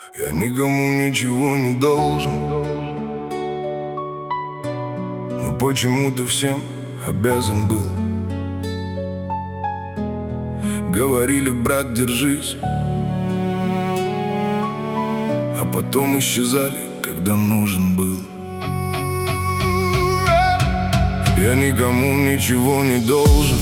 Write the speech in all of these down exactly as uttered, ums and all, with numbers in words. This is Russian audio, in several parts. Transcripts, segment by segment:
Я никому ничего не должен, но почему-то всем обязан был. Говорили: брат, держись, а потом исчезали, когда нужен был. Я никому ничего не должен,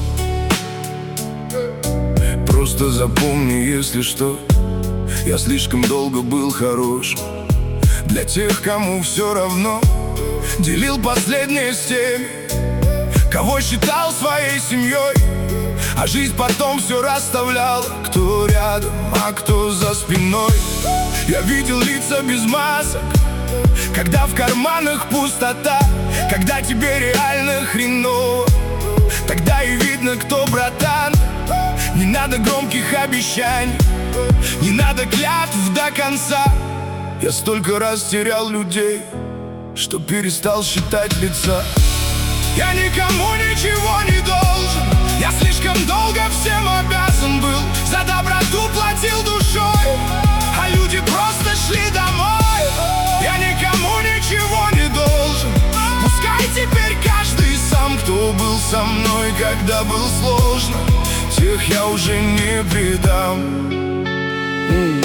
просто запомни, если что, я слишком долго был хорош. Для тех, кому все равно, делил последнее с теми, кого считал своей семьей, а жизнь потом все расставляла, кто рядом, а кто за спиной. Я видел лица без масок, когда в карманах пустота, когда тебе реально хреново, тогда и видно, кто братан. Не надо громких обещаний, не надо клятв до конца. Я столько раз терял людей, что перестал считать лица. Я никому ничего не должен, я слишком долго всем обязан был. За доброту платил душой, а люди просто шли домой. Я никому ничего не должен, пускай теперь каждый сам, кто был со мной, когда был сложно, тех я уже не предам. mm.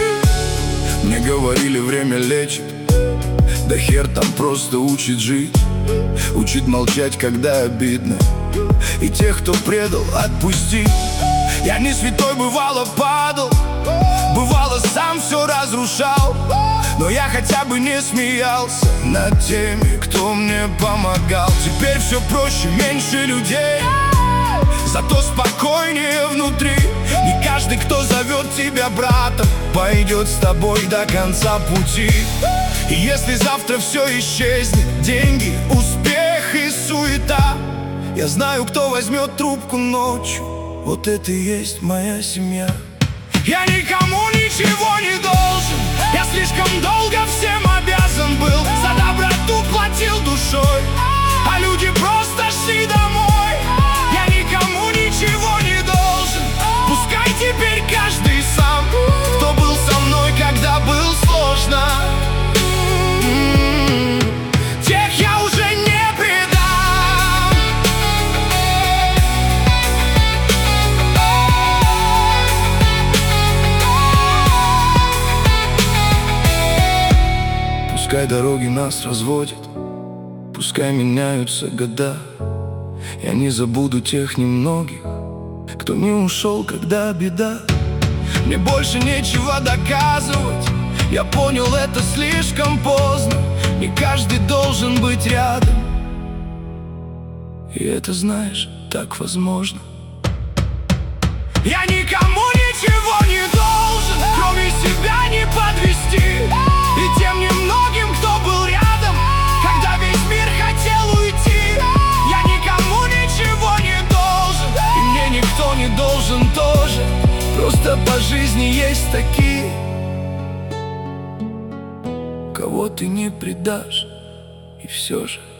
Мне говорили, время лечит, да хер там, просто учит жить, учит молчать, когда обидно, и тех, кто предал, отпусти. Я не святой, бывало падал, бывало сам все разрушал, но я хотя бы не смеялся над теми, кто мне помогал. Теперь все проще, меньше людей, зато спокойнее внутри. Не каждый, кто зовет тебя братом, пойдет с тобой до конца пути. И если завтра все исчезнет, деньги, успех и суета, я знаю, кто возьмет трубку ночью, вот это и есть моя семья. Я никому ничего не должен, я слишком долго всем обязан был. За доброту платил душой, а люди просто шли домой. Я никому ничего не должен, пускай теперь каждый сам, кто был со мной, когда был сложно, тех я уже не предам. Пускай дороги нас разводят, пускай меняются года, я не забуду тех немногих, кто не ушел, когда беда. Мне больше нечего доказывать, я понял это слишком поздно. Не каждый должен быть рядом, и это, знаешь, так возможно. Я никому ничего не должен, кроме себя не подвести, и тем немногим, кто был рядом, когда весь мир хотел уйти. Я никому ничего не должен, и мне никто не должен тоже. Просто по жизни есть такие, кого ты не предашь, и все же